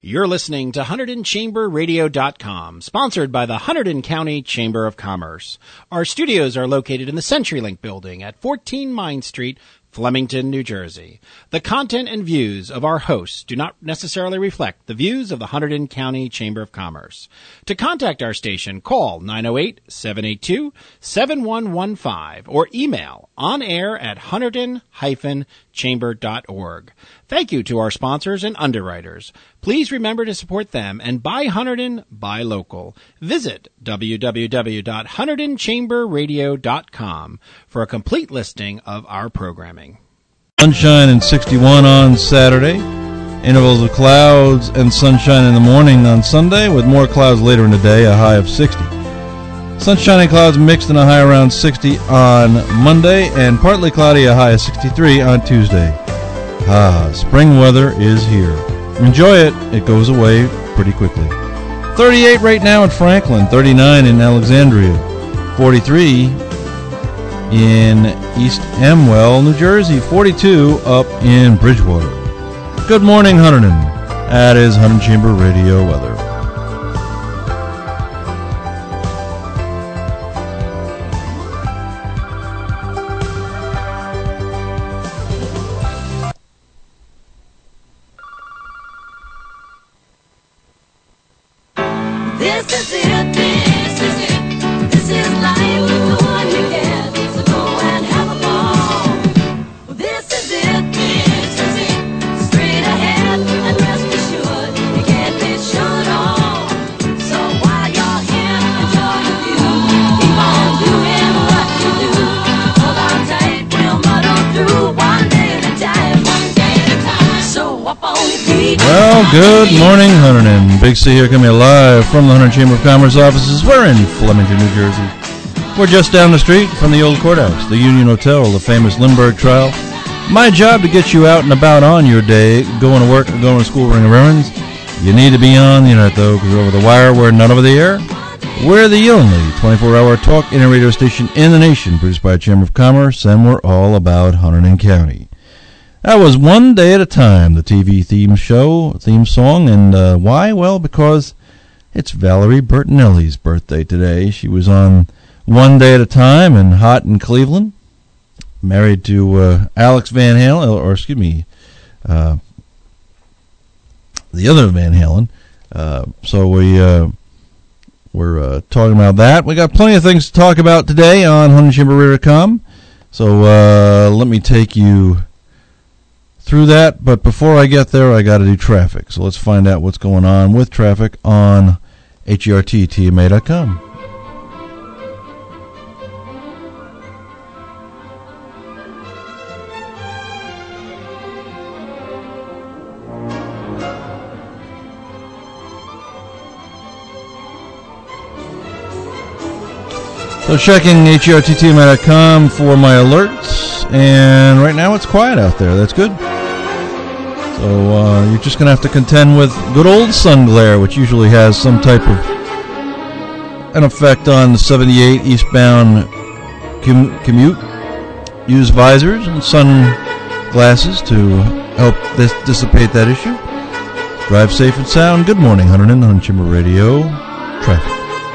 You're listening to HunterdonChamberRadio.com, sponsored by the Hunterdon County Chamber of Commerce. Our studios are located in the CenturyLink building at 14 Mine Street, Flemington, New Jersey. The content and views of our hosts do not necessarily reflect the views of the Hunterdon County Chamber of Commerce. To contact our station, call 908-782-7115 or email onair@hunterdon-chamber.org. Thank you to our sponsors and underwriters. Please remember to support them and buy Hunterdon, buy local. Visit www.HunterdonChamberRadio.com for a complete listing of our programming. Sunshine and 61 on Saturday. Intervals of clouds and sunshine in the morning on Sunday, with more clouds later in the day, a high of 60. Sunshine and clouds mixed and a high around 60 on Monday, and partly cloudy, a high of 63 on Tuesday. Spring weather is here. Enjoy it. It goes away pretty quickly. 38 right now in Franklin, 39 in Alexandria, 43 in East Amwell, New Jersey, 42 up in Bridgewater. Good morning, Hunterdon. That is Hunterdon Chamber Radio weather. Good morning, Hunterdon. Big C here, coming live from the Hunterdon Chamber of Commerce offices. We're in Flemington, New Jersey. We're just down the street from the old courthouse, the Union Hotel, the famous Lindbergh trial. My job to get you out and about on your day, going to work or going to school, running errands. You need to be on the internet, though, because over the wire, we're not over the air. We're the only 24-hour talk internet radio station in the nation, produced by the Chamber of Commerce, and we're all about Hunterdon County. That was One Day at a Time, the TV theme song, and why? Well, because it's Valerie Bertinelli's birthday today. She was on One Day at a Time and Hot in Cleveland, married to Alex Van Halen, or excuse me, the other Van Halen. So we're talking about that. We got plenty of things to talk about today on HunterdonChamberRadio.com. So let me take you through that, but before I get there, I got to do traffic. So let's find out what's going on with traffic on HERTTMA.com. So checking HERTTMA.com for my alerts, and right now it's quiet out there. That's good. So you're just going to have to contend with good old sun glare, which usually has some type of an effect on the 78 eastbound commute. Use visors and sunglasses to help dissipate that issue. Drive safe and sound. Good morning, Hunterdon, on Chamber Radio Traffic.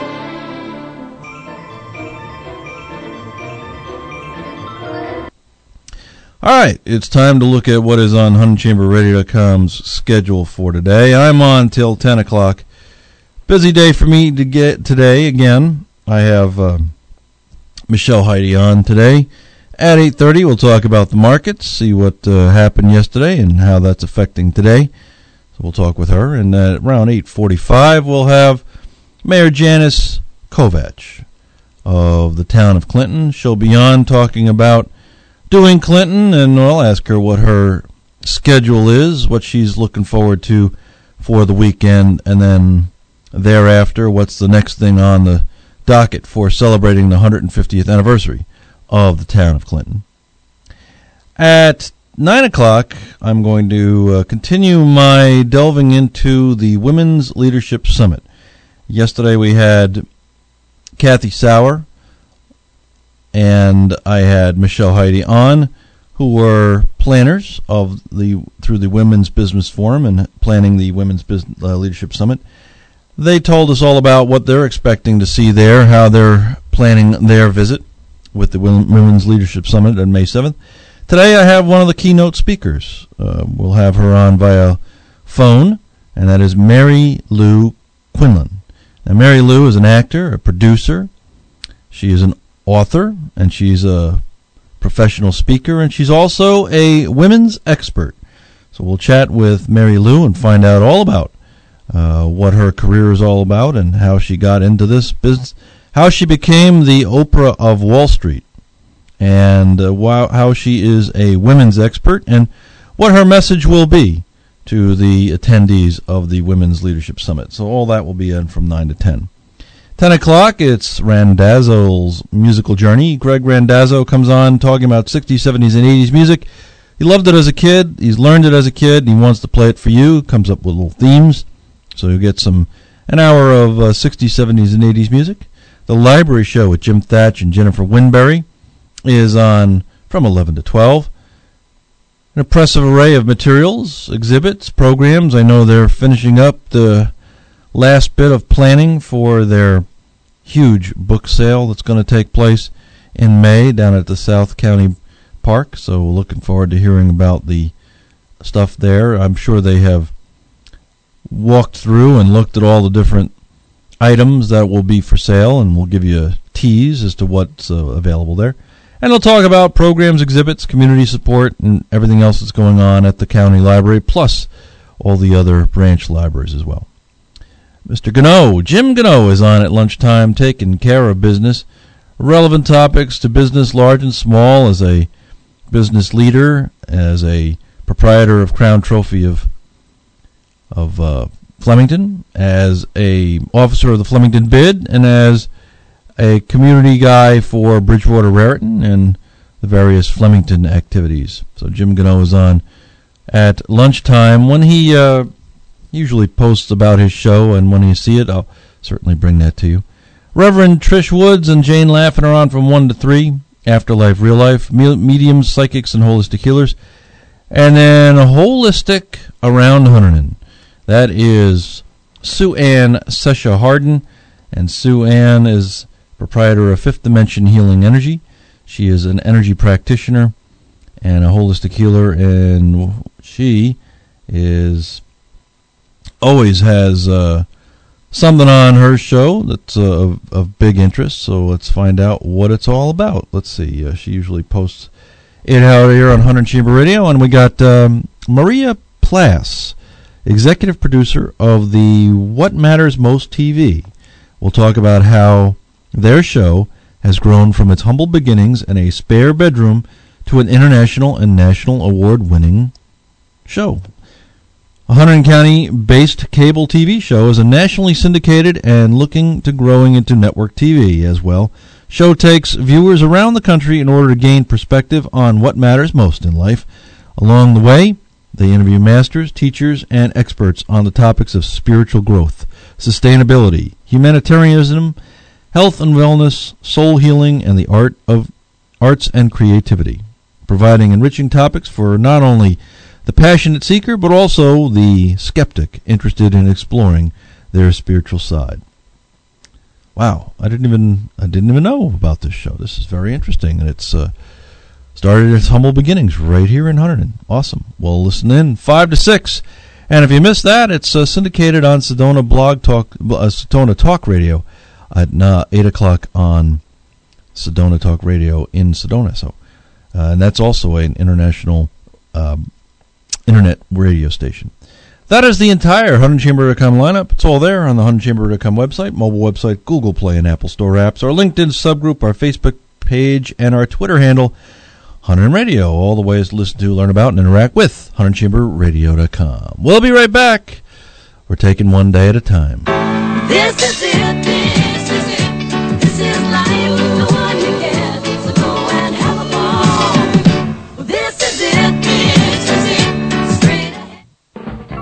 All right, it's time to look at what is on HunterdonChamberRadio.com's schedule for today. I'm on till 10 o'clock. Busy day for me to get today. Again, I have Michelle Heidi on today. At 8:30, we'll talk about the markets, see what happened yesterday and how that's affecting today. So we'll talk with her. And at around 8:45, we'll have Mayor Janice Kovach of the town of Clinton. She'll be on talking about doing Clinton, and I'll ask her what her schedule is, what she's looking forward to for the weekend, and then thereafter, what's the next thing on the docket for celebrating the 150th anniversary of the town of Clinton. At 9 o'clock, I'm going to continue my delving into the Women's Leadership Summit. Yesterday we had Kathy Sauer, and I had Michelle Heidi on who were planners through the Women's Business Forum and planning the Women's Leadership Summit. They told us all about what they're expecting to see there, how they're planning their visit with the Women's Leadership Summit on May 7th. Today I have one of the keynote speakers. We'll have her on via phone, and that is Mary Lou Quinlan. Now, Mary Lou is an actor, a producer. She is an author, and she's a professional speaker, and she's also a women's expert. So we'll chat with Mary Lou and find out all about what her career is all about and how she got into this business, how she became the Oprah of Wall Street, and how she is a women's expert, and what her message will be to the attendees of the Women's Leadership Summit. So all that will be in from 9 to 10. 10 o'clock, it's Randazzo's musical journey. Greg Randazzo comes on talking about 60s, 70s, and 80s music. He loved it as a kid. He's learned it as a kid. And he wants to play it for you. Comes up with little themes. So you'll get an hour of 60s, 70s, and 80s music. The Library Show with Jim Thatch and Jennifer Winberry is on from 11 to 12. An impressive array of materials, exhibits, programs. I know they're finishing up the last bit of planning for their huge book sale that's going to take place in May down at the South County Park. So looking forward to hearing about the stuff there. I'm sure they have walked through and looked at all the different items that will be for sale, and we'll give you a tease as to what's available there. And we'll talk about programs, exhibits, community support, and everything else that's going on at the county library, plus all the other branch libraries as well. Mr. Gano, Jim Gano, is on at lunchtime taking care of business. Relevant topics to business, large and small, as a business leader, as a proprietor of Crown Trophy of Flemington, as a officer of the Flemington Bid, and as a community guy for Bridgewater Raritan and the various Flemington activities. So Jim Gano is on at lunchtime. When he usually posts about his show, and when you see it, I'll certainly bring that to you. Reverend Trish Woods and Jane Laffin are on from 1 to 3. Afterlife, Real Life, mediums, psychics, and holistic healers. And then Holistic Around Hunterdon. That is Sue Ann Sesha Harden, and Sue Ann is proprietor of Fifth Dimension Healing Energy. She is an energy practitioner and a holistic healer, and she always has something on her show that's of big interest. So let's find out what it's all about. Let's see. She usually posts it out here on Hunterdon Chamber Radio, and we got Maria Plass, executive producer of the What Matters Most TV. We'll talk about how their show has grown from its humble beginnings in a spare bedroom to an international and national award-winning show. A Hunterdon County-based cable TV show is a nationally syndicated and looking to growing into network TV as well. Show takes viewers around the country in order to gain perspective on what matters most in life. Along the way, they interview masters, teachers, and experts on the topics of spiritual growth, sustainability, humanitarianism, health and wellness, soul healing, and the arts and creativity, providing enriching topics for not only the passionate seeker, but also the skeptic interested in exploring their spiritual side. Wow, I didn't even know about this show. This is very interesting, and it's started its humble beginnings right here in Hunterdon. Awesome. Well, listen in 5 to 6, and if you missed that, it's syndicated on Sedona Sedona Talk Radio at 8 o'clock on Sedona Talk Radio in Sedona. So, and that's also an international internet radio station. That is the entire HunterdonChamber.com lineup. It's all there on the HunterdonChamber.com website, mobile website, Google Play, and Apple Store apps, our LinkedIn subgroup, our Facebook page, and our Twitter handle, Hunterdon Radio. All the ways to listen to, learn about, and interact with HunterdonChamberRadio.com. We'll be right back. We're taking one day at a time. This is it. This is it. This is life. The one you get. So go and have a ball. This is it. This is it. Straight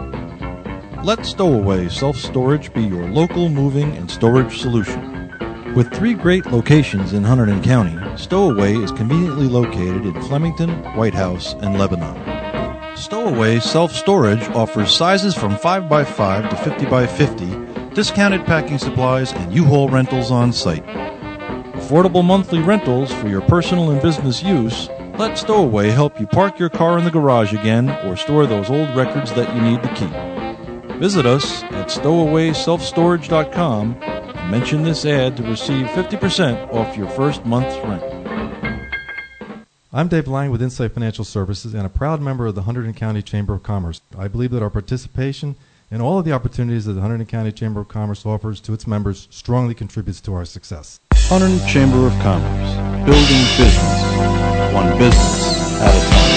ahead. Let Stowaway Self-Storage be your local moving and storage solution. With 3 great locations in Hunterdon County, Stowaway is conveniently located in Flemington, White House, and Lebanon. Stowaway Self-Storage offers sizes from 5x5 to 50x50, discounted packing supplies, and U-Haul rentals on site. Affordable monthly rentals for your personal and business use. Let Stowaway help you park your car in the garage again or store those old records that you need to keep. Visit us at stowawayselfstorage.com and mention this ad to receive 50% off your first month's rent. I'm Dave Lang with Insight Financial Services and a proud member of the Hunterdon County Chamber of Commerce. I believe that our participation in all of the opportunities that the Hunterdon County Chamber of Commerce offers to its members strongly contributes to our success. Hunterdon Chamber of Commerce, building business, one business at a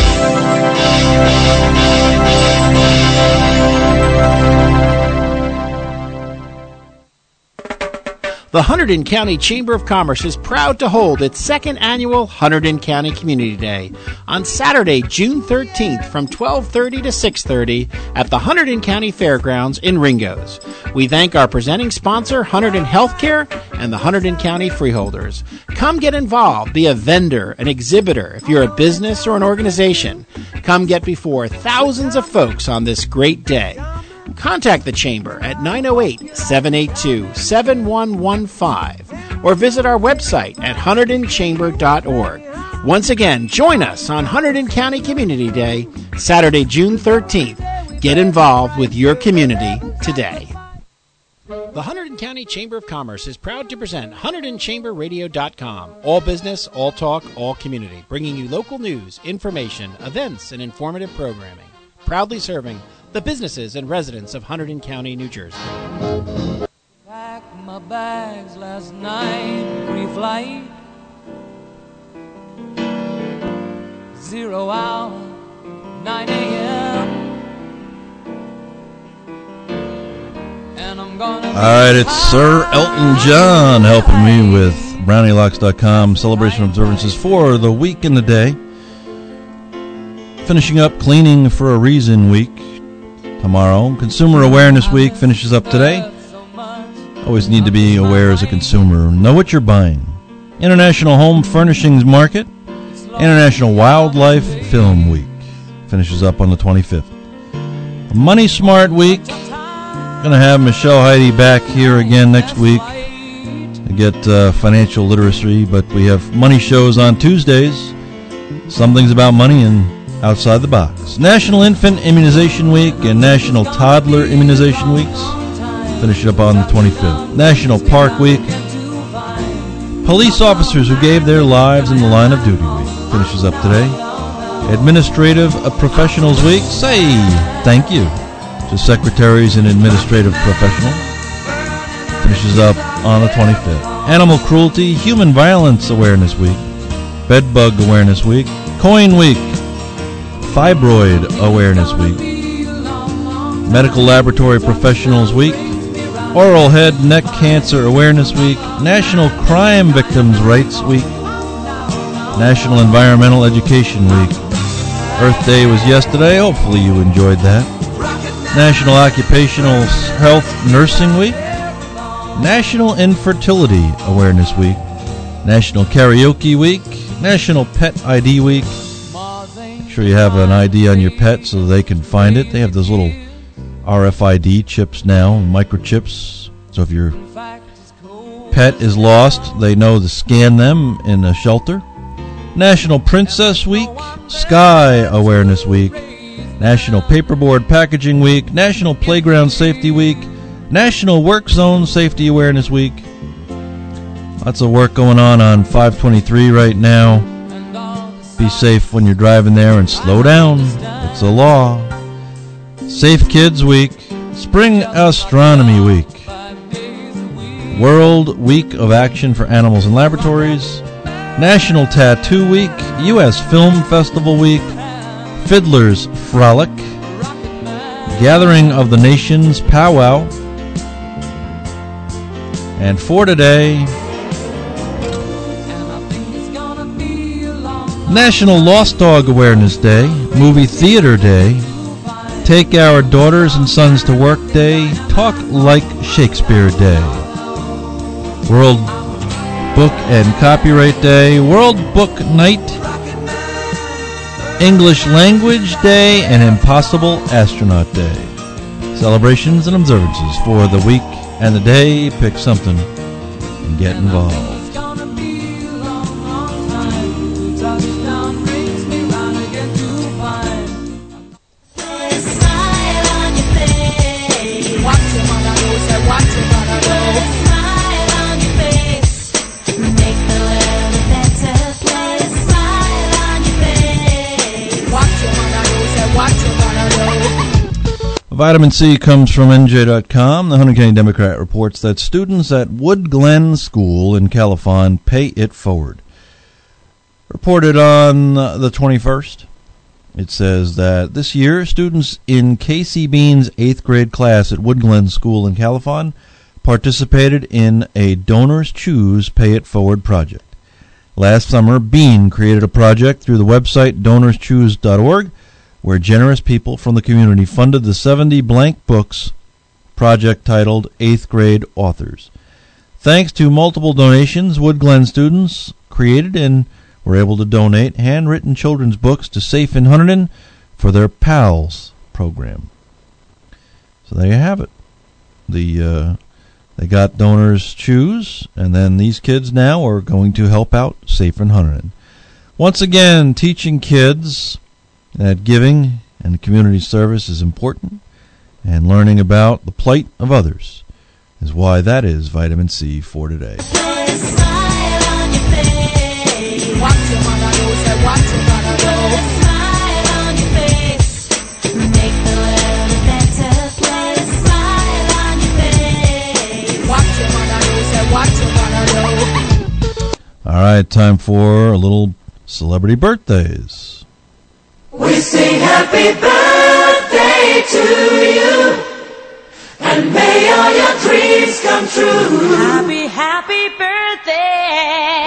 The Hunterdon County Chamber of Commerce is proud to hold its second annual Hunterdon County Community Day on Saturday, June 13th from 12:30 to 6:30 at the Hunterdon County Fairgrounds in Ringgoes. We thank our presenting sponsor, Hunterdon Healthcare, and the Hunterdon County Freeholders. Come get involved, be a vendor, an exhibitor if you're a business or an organization. Come get before thousands of folks on this great day. Contact the Chamber at 908-782-7115 or visit our website at hunterdonchamber.org. Once again, join us on Hunterdon County Community Day, Saturday, June 13th. Get involved with your community today. The Hunterdon County Chamber of Commerce is proud to present HunterdonChamberRadio.com. All business, all talk, all community, bringing you local news, information, events, and informative programming. Proudly serving the businesses and residents of Hunterdon County, New Jersey. Packed my bags last night, pre-flight. 0 hour, 9 a.m. And I'm gonna. All right, it's Sir Elton John helping me with BrownieLocks.com celebration observances for the week and the day. Finishing up Cleaning for a Reason week tomorrow. Consumer Awareness Week finishes up today. Always need to be aware as a consumer. Know what you're buying. International Home Furnishings Market. International Wildlife Film Week finishes up on the 25th. Money Smart Week. Going to have Michelle Heidi back here again next week to get financial literacy, but we have money shows on Tuesdays. Some things about money and outside the box. National Infant Immunization Week and National Toddler Immunization Weeks. Finish it up on the 25th. National Park Week. Police officers who gave their lives in the line of duty week. Finishes up today. Administrative Professionals Week. Say thank you to secretaries and administrative professionals. Finishes up on the 25th. Animal Cruelty, Human Violence Awareness Week. Bedbug Awareness Week. Coin Week. Fibroid Awareness Week, Medical Laboratory Professionals Week, Oral Head Neck Cancer Awareness Week, National Crime Victims' Rights Week, National Environmental Education Week. Earth Day was yesterday. Hopefully you enjoyed that. National Occupational Health Nursing Week, National Infertility Awareness Week, National Karaoke Week, National Pet ID Week. Sure you have an ID on your pet so they can find it. They have those little RFID chips now, microchips. So if your pet is lost, they know to scan them in a shelter. National Princess Week, Sky Awareness Week, National Paperboard Packaging Week, National Playground Safety Week, National Work Zone Safety Awareness Week. Lots of work going on 523 right now. Be safe when you're driving there and slow down. It's a law. Safe Kids Week. Spring Astronomy Week. World Week of Action for Animals and Laboratories. National Tattoo Week. U.S. Film Festival Week. Fiddler's Frolic. Gathering of the Nations Powwow. And for today, National Lost Dog Awareness Day, Movie Theater Day, Take Our Daughters and Sons to Work Day, Talk Like Shakespeare Day, World Book and Copyright Day, World Book Night, English Language Day, and Impossible Astronaut Day. Celebrations and observances for the week and the day. Pick something and get involved. It's gonna be a long, long time. Touchdown brings me round again to find. Put a smile on your face. Watch your mother go, say watch your mother Put go. a smile on your face. Make the world a better place. Smile on your face. Watch your mother go, say watch your mother go. Vitamin C comes from NJ.com. The Hunter County Democrat reports that students at Wood Glen School in Califon pay it forward. Reported on the 21st, it says that this year, students in Casey Bean's 8th grade class at Wood Glen School in Califon participated in a Donors Choose Pay It Forward project. Last summer, Bean created a project through the website DonorsChoose.org, where generous people from the community funded the 70 blank books project titled 8th Grade Authors. Thanks to multiple donations, Wood Glen students created and were able to donate handwritten children's books to Safe in Hunterdon for their PALS program. So there you have it. They got Donors Choose, and then these kids now are going to help out Safe in Hunterdon. Once again, teaching kids that giving and community service is important, and learning about the plight of others is why that is Vitamin C for today. Put a smile on your face. Watch your mother go, say watch your mother Put go. a smile on your face. Make the world a better place. Smile on your face. Watch your mother go, say watch your mother go. All right, time for a little celebrity birthdays. We sing happy birthday to you, and may all your dreams come true. Happy, happy birthday.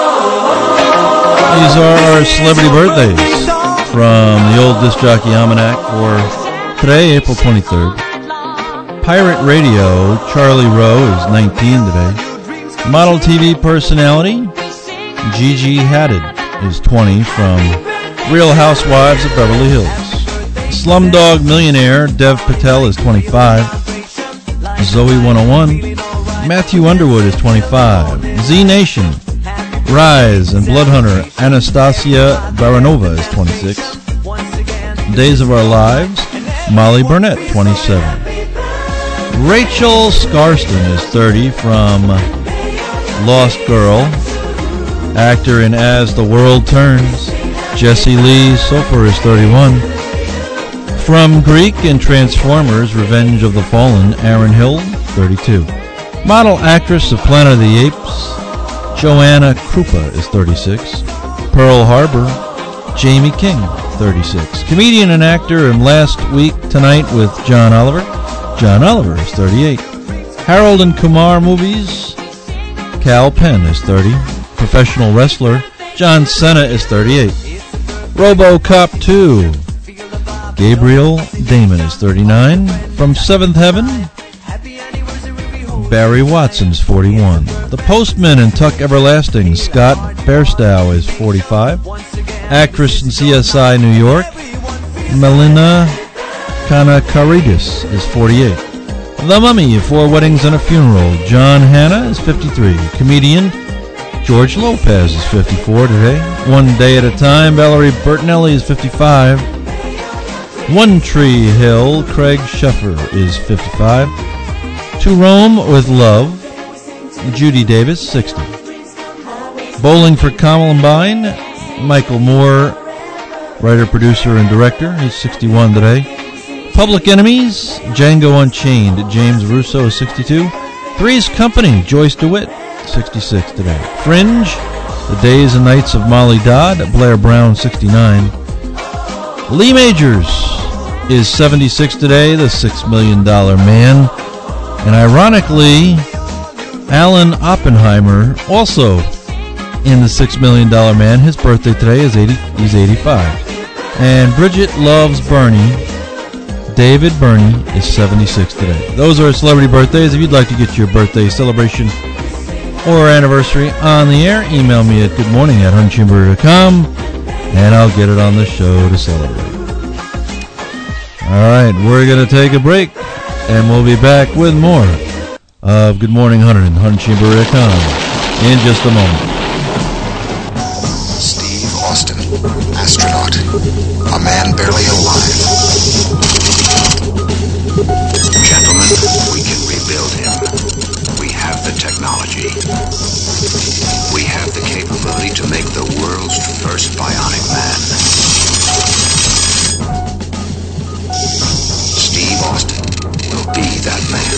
These are our celebrity birthdays from the old Disc Jockey Almanac for today, April 23rd. Pirate Radio, Charlie Rowe is 19 today. Model TV personality, Gigi Hadid is 20 from Real Housewives of Beverly Hills. Slumdog Millionaire, Dev Patel is 25. Zoe 101. Matthew Underwood is 25. Z Nation, Rise, and Bloodhunter Anastasia Baranova is 26. Days of Our Lives, Molly Burnett, 27. Rachel Scarston is 30 from Lost Girl. Actor in As the World Turns, Jesse Lee Sofer is 31. From Greek and Transformers, Revenge of the Fallen, Aaron Hill, 32. Model actress of Planet of the Apes, Joanna Krupa is 36. Pearl Harbor, Jamie King, 36. Comedian and actor in Last Week Tonight with John Oliver is 38. Harold and Kumar movies, Cal Penn is 30. Professional wrestler, John Cena is 38. RoboCop 2, Gabriel Damon is 39. From Seventh Heaven, Barry Watson is 41. The Postman in Tuck Everlasting, Scott Bairstow is 45. Actress in CSI New York, Melina Kanakaridis is 48. The Mummy, 4 Weddings and a Funeral, John Hanna is 53. Comedian George Lopez is 54 today. One Day at a Time, Valerie Bertinelli is 55. One Tree Hill, Craig Sheffer is 55. To Rome with Love, Judy Davis, 60. Bowling for Columbine, Michael Moore, writer, producer, and director. He's 61 today. Public Enemies, Django Unchained, James Russo is 62. Three's Company, Joyce DeWitt, 66 today. Fringe, The Days and Nights of Molly Dodd, Blair Brown, 69. Lee Majors is 76 today, the $6 Million Man. And ironically, Alan Oppenheimer, also in the $6 Million Man. His birthday today is 80. He's 85. And Bridget Loves Bernie. David Burney is 76 today. Those are celebrity birthdays. If you'd like to get your birthday celebration or anniversary on the air, email me at goodmorning@huntchamber.com, and I'll get it on the show to celebrate. All right, we're going to take a break, and we'll be back with more of Good Morning Hunter and huntchamber.com in just a moment. Steve Austin, astronaut, a man barely alive. Gentlemen, we can rebuild him. We have the technology. We have the capability to make the world's first bionic man. Steve Austin will be that man.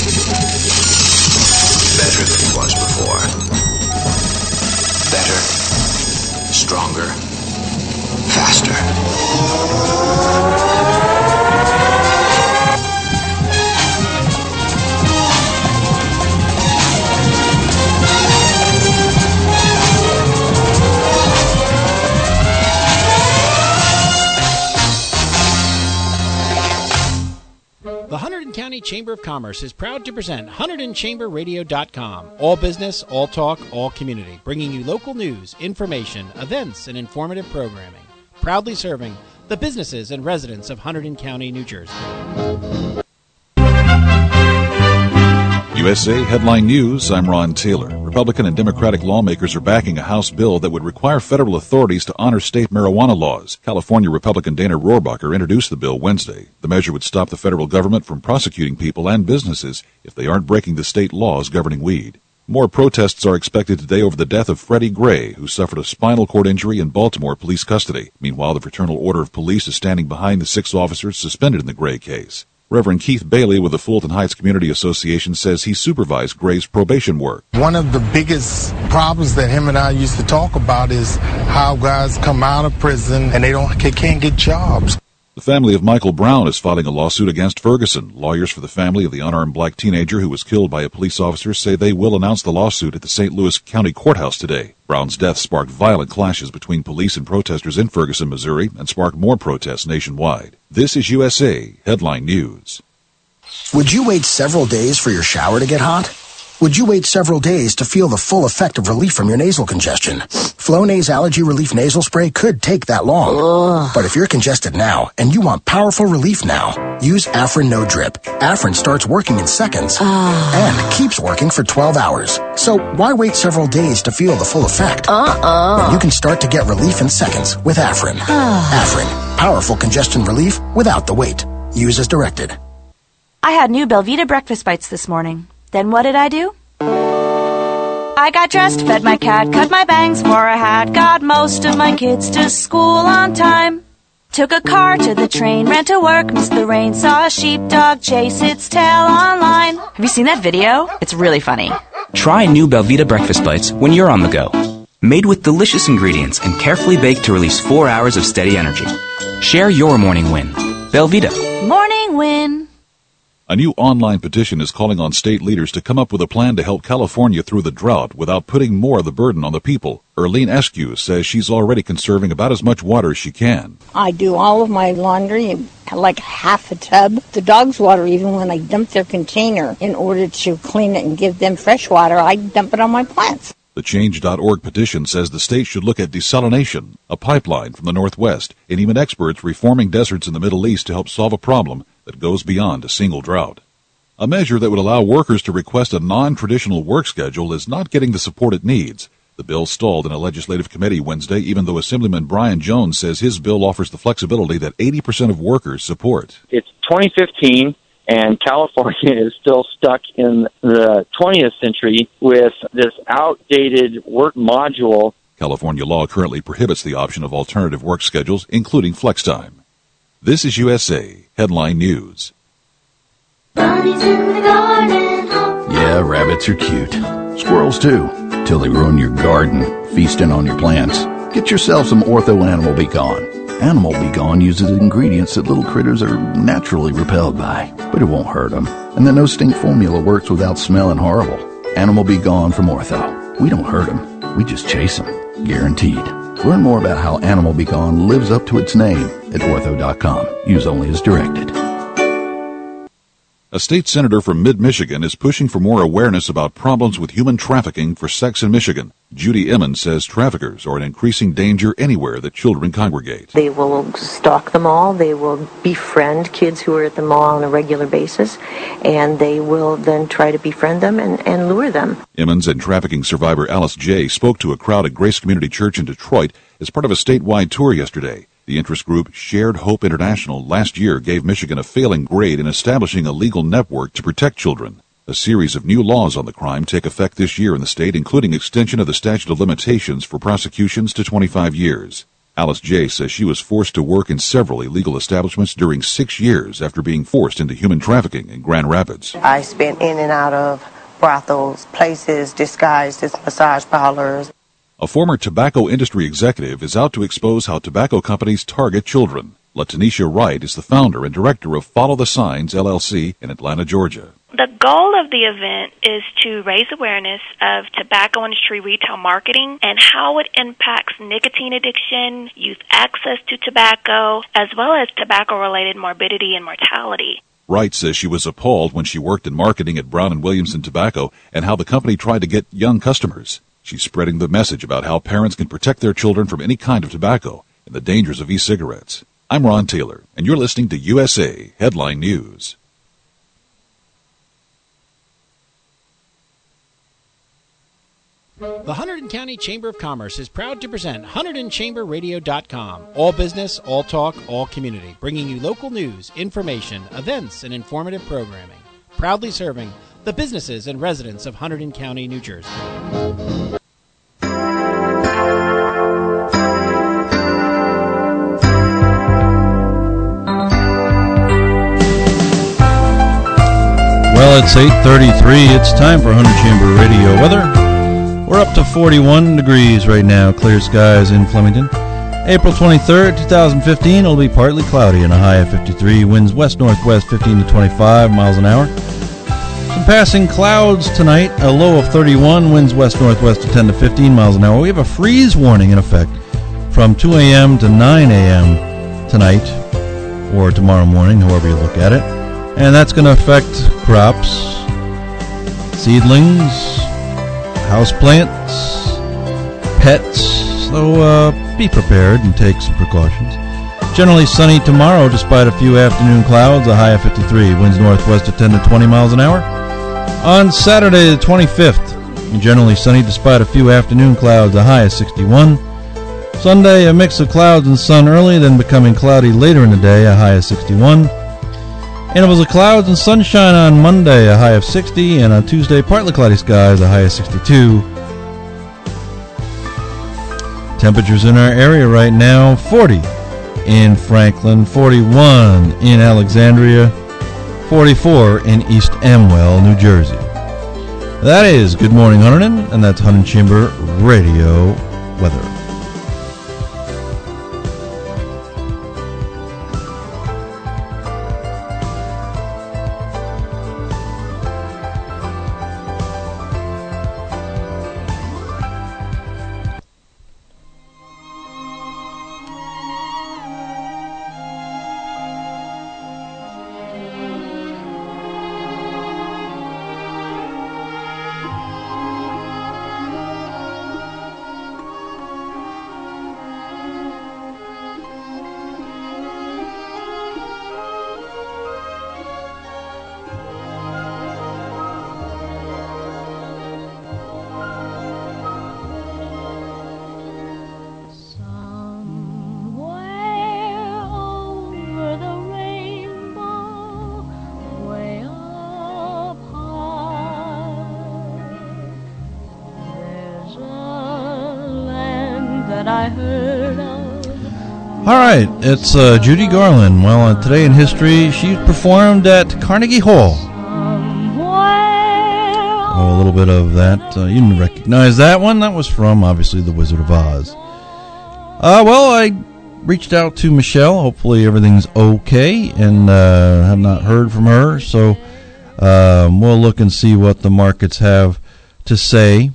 Better than he was before. Better, stronger, faster. The Hunterdon County Chamber of Commerce is proud to present HunterdonChamberRadio.com. All business, all talk, all community. Bringing you local news, information, events, and informative programming. Proudly serving the businesses and residents of Hunterdon County, New Jersey. USA Headline News, I'm Ron Taylor. Republican and Democratic lawmakers are backing a House bill that would require federal authorities to honor state marijuana laws. California Republican Dana Rohrabacher introduced the bill Wednesday. The measure would stop the federal government from prosecuting people and businesses if they aren't breaking the state laws governing weed. More protests are expected today over the death of Freddie Gray, who suffered a spinal cord injury in Baltimore police custody. Meanwhile, the Fraternal Order of Police is standing behind the 6 officers suspended in the Gray case. Reverend Keith Bailey with the Fulton Heights Community Association says he supervised Gray's probation work. One of the biggest problems that him and I used to talk about is how guys come out of prison and they can't get jobs. The family of Michael Brown is filing a lawsuit against Ferguson. Lawyers for the family of the unarmed black teenager who was killed by a police officer say they will announce the lawsuit at the St. Louis County Courthouse today. Brown's death sparked violent clashes between police and protesters in Ferguson, Missouri, and sparked more protests nationwide. This is USA Headline News. Would you wait several days for your shower to get hot? Would you wait several days to feel the full effect of relief from your nasal congestion? Flonase Allergy Relief Nasal Spray could take that long. Ugh. But if you're congested now and you want powerful relief now, use Afrin No Drip. Afrin starts working in seconds and keeps working for 12 hours. So why wait several days to feel the full effect? When you can start to get relief in seconds with Afrin. Afrin, powerful congestion relief without the wait. Use as directed. I had new Belvita breakfast bites this morning. Then what did I do? I got dressed, fed my cat, cut my bangs, wore a hat, got most of my kids to school on time. Took a car to the train, ran to work, missed the rain, saw a sheepdog chase its tail online. Have you seen that video? It's really funny. Try new Belvita breakfast bites when you're on the go. Made with delicious ingredients and carefully baked to release 4 hours of steady energy. Share your morning win. Belvita. Morning win. A new online petition is calling on state leaders to come up with a plan to help California through the drought without putting more of the burden on the people. Erlene Eskew says she's already conserving about as much water as she can. I do all of my laundry, like half a tub. The dogs water, even when I dump their container in order to clean it and give them fresh water, I dump it on my plants. The Change.org petition says the state should look at desalination, a pipeline from the Northwest, and even experts reforming deserts in the Middle East to help solve a problem that goes beyond a single drought. A measure that would allow workers to request a non-traditional work schedule is not getting the support it needs. The bill stalled in a legislative committee Wednesday, even though Assemblyman Brian Jones says his bill offers the flexibility that 80% of workers support. It's 2015. And California is still stuck in the 20th century with this outdated work module. California law currently prohibits the option of alternative work schedules, including flex time. This is USA Headline News. Bunnies in the garden. Yeah, rabbits are cute. Squirrels, too, till they ruin your garden, feasting on your plants. Get yourself some Ortho Animal Be Gone. Animal Be Gone uses ingredients that little critters are naturally repelled by, but it won't hurt them. And the No Stink formula works without smelling horrible. Animal Be Gone from Ortho. We don't hurt them, we just chase them. Guaranteed. Learn more about how Animal Be Gone lives up to its name at Ortho.com. Use only as directed. A state senator from mid-Michigan is pushing for more awareness about problems with human trafficking for sex in Michigan. Judy Emmons says traffickers are an increasing danger anywhere that children congregate. They will stalk the mall, they will befriend kids who are at the mall on a regular basis, and they will then try to befriend them and lure them. Emmons and trafficking survivor Alice J. spoke to a crowd at Grace Community Church in Detroit as part of a statewide tour yesterday. The interest group Shared Hope International last year gave Michigan a failing grade in establishing a legal network to protect children. A series of new laws on the crime take effect this year in the state, including extension of the statute of limitations for prosecutions to 25 years. Alice J. says she was forced to work in several illegal establishments during 6 years after being forced into human trafficking in Grand Rapids. I spent in and out of brothels, places disguised as massage parlors. A former tobacco industry executive is out to expose how tobacco companies target children. Latanisha Wright is the founder and director of Follow the Signs, LLC, in Atlanta, Georgia. The goal of the event is to raise awareness of tobacco industry retail marketing and how it impacts nicotine addiction, youth access to tobacco, as well as tobacco-related morbidity and mortality. Wright says she was appalled when she worked in marketing at Brown & Williamson Tobacco and how the company tried to get young customers. She's spreading the message about how parents can protect their children from any kind of tobacco and the dangers of e-cigarettes. I'm Ron Taylor, and you're listening to USA Headline News. The Hunterdon County Chamber of Commerce is proud to present HunterdonChamberRadio.com. All business, all talk, all community, bringing you local news, information, events, and informative programming. Proudly serving the businesses and residents of Hunterdon County, New Jersey. Well, it's 8:33. It's time for Hunterdon Chamber Radio weather. We're up to 41 degrees right now. Clear skies in Flemington. April 23rd, 2015. It'll be partly cloudy and a high of 53. Winds west-northwest 15 to 25 miles an hour. Some passing clouds tonight. A low of 31. Winds west-northwest to 10 to 15 miles an hour. We have a freeze warning in effect from 2 a.m. to 9 a.m. tonight or tomorrow morning, however you look at it. And that's going to affect crops, seedlings, houseplants, pets. So be prepared and take some precautions. Generally sunny tomorrow despite a few afternoon clouds, a high of 53. Winds northwest at 10 to 20 miles an hour. On Saturday the 25th, generally sunny despite a few afternoon clouds, a high of 61. Sunday, a mix of clouds and sun early, then becoming cloudy later in the day, a high of 61. Intervals of clouds and sunshine on Monday, a high of 60, and on Tuesday, partly cloudy skies, a high of 62. Temperatures in our area right now, 40 in Franklin, 41 in Alexandria, 44 in East Amwell, New Jersey. That is Good Morning Hunterdon, and that's Hunterdon Chamber Radio weather. Alright, it's Judy Garland. Well, today in history, she performed at Carnegie Hall. Oh, a little bit of that. You didn't recognize that one. That was from, obviously, The Wizard of Oz. Well, I reached out to Michelle. Hopefully everything's okay, and have not heard from her. So we'll look and see what the markets have to say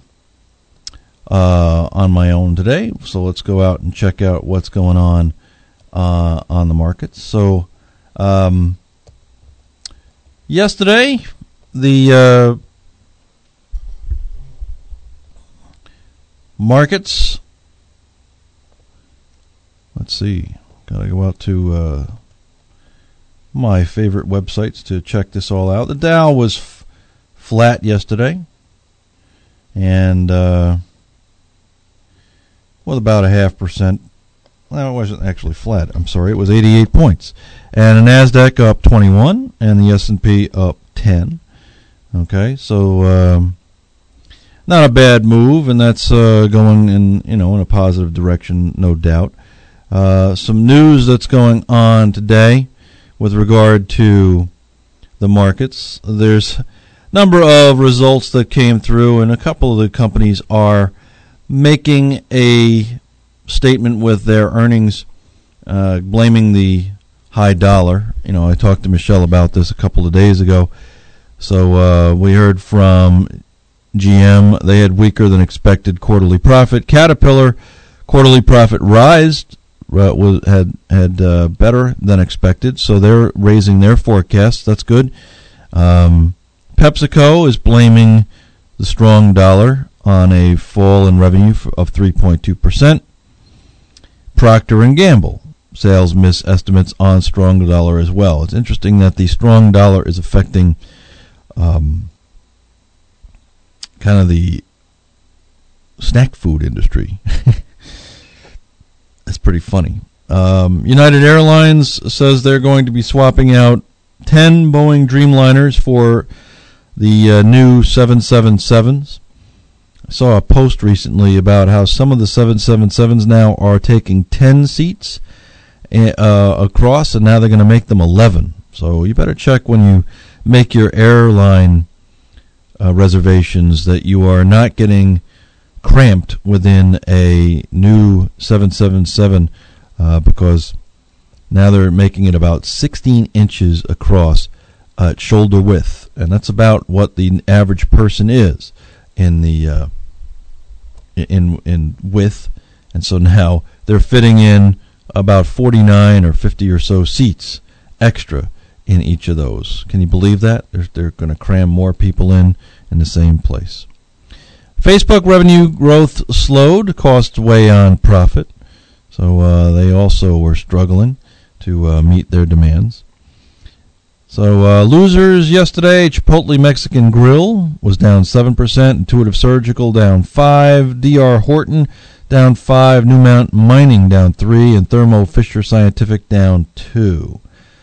on my own today. So let's go out and check out what's going on the markets. So Yesterday, the markets, let's see, got to go out to my favorite websites to check this all out. The Dow was flat yesterday, and with about 0.5%. Well, it wasn't actually flat. I'm sorry. It was 88 points. And the NASDAQ up 21, and the S&P up 10. Okay, so not a bad move, and that's going in a positive direction, no doubt. Some news that's going on today with regard to the markets. There's a number of results that came through, and a couple of the companies are making a statement with their earnings, blaming the high dollar. I talked to Michelle about this a couple of days ago. So we heard from GM. They had weaker than expected quarterly profit. Caterpillar quarterly profit had better than expected, so they're raising their forecast. That's good. PepsiCo is blaming the strong dollar on a fall in revenue of 3.2%. Procter & Gamble sales miss estimates on strong dollar as well. It's interesting that the strong dollar is affecting kind of the snack food industry. That's pretty funny. United Airlines says they're going to be swapping out 10 Boeing Dreamliners for the new 777s. I saw a post recently about how some of the 777s now are taking 10 seats across, and now they're going to make them 11. So you better check when you make your airline reservations that you are not getting cramped within a new 777 because now they're making it about 16 inches across at shoulder width, and that's about what the average person is in the in width. And so now they're fitting in about 49 or 50 or so seats extra in each of those. Can you believe that? They're going to cram more people in the same place. Facebook revenue growth slowed, costs weigh on profit. So they also were struggling to meet their demands. So losers yesterday, Chipotle Mexican Grill was down 7%, Intuitive Surgical down 5%, D.R. Horton down 5%, New Mountain Mining down 3%, and Thermo Fisher Scientific down 2%.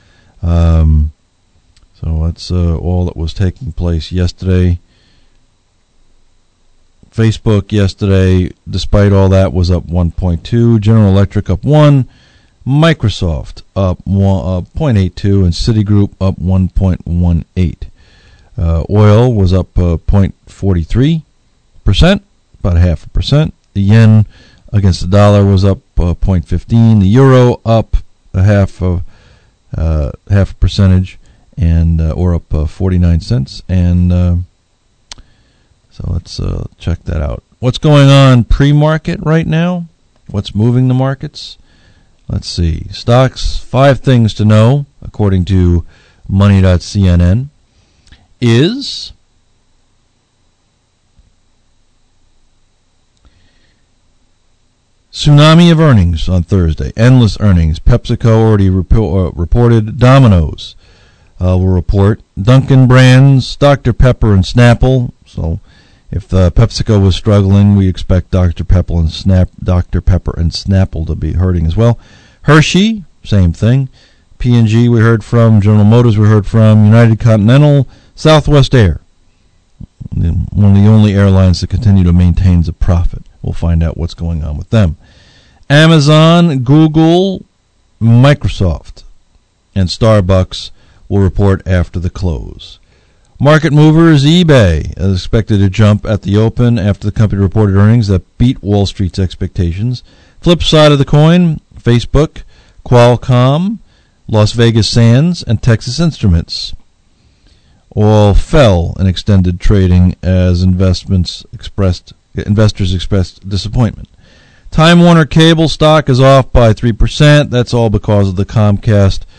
So that's all that was taking place yesterday. Facebook yesterday, despite all that, was up 1.2%, General Electric up 1%, Microsoft up 0.82%, and Citigroup up 1.18%. Oil was up 0.43%, about 0.5%. The yen against the dollar was up 0.15%. The euro up half a percentage, and or up 49 cents. And so let's check that out. What's going on pre-market right now? What's moving the markets? Let's see. Stocks, 5 things to know, according to Money.cnn, is tsunami of earnings on Thursday. Endless earnings. PepsiCo already reported. Domino's will report. Dunkin' Brands, Dr. Pepper, and Snapple. So if PepsiCo was struggling, we expect Dr. Pepper and Snapple to be hurting as well. Hershey, same thing. P&G we heard from. General Motors we heard from. United Continental, Southwest Air, one of the only airlines that continue to maintain a profit. We'll find out what's going on with them. Amazon, Google, Microsoft, and Starbucks will report after the close. Market movers, eBay is expected to jump at the open after the company reported earnings that beat Wall Street's expectations. Flip side of the coin, Facebook, Qualcomm, Las Vegas Sands, and Texas Instruments all fell in extended trading as investors expressed disappointment. Time Warner Cable stock is off by 3%. That's all because of the Comcast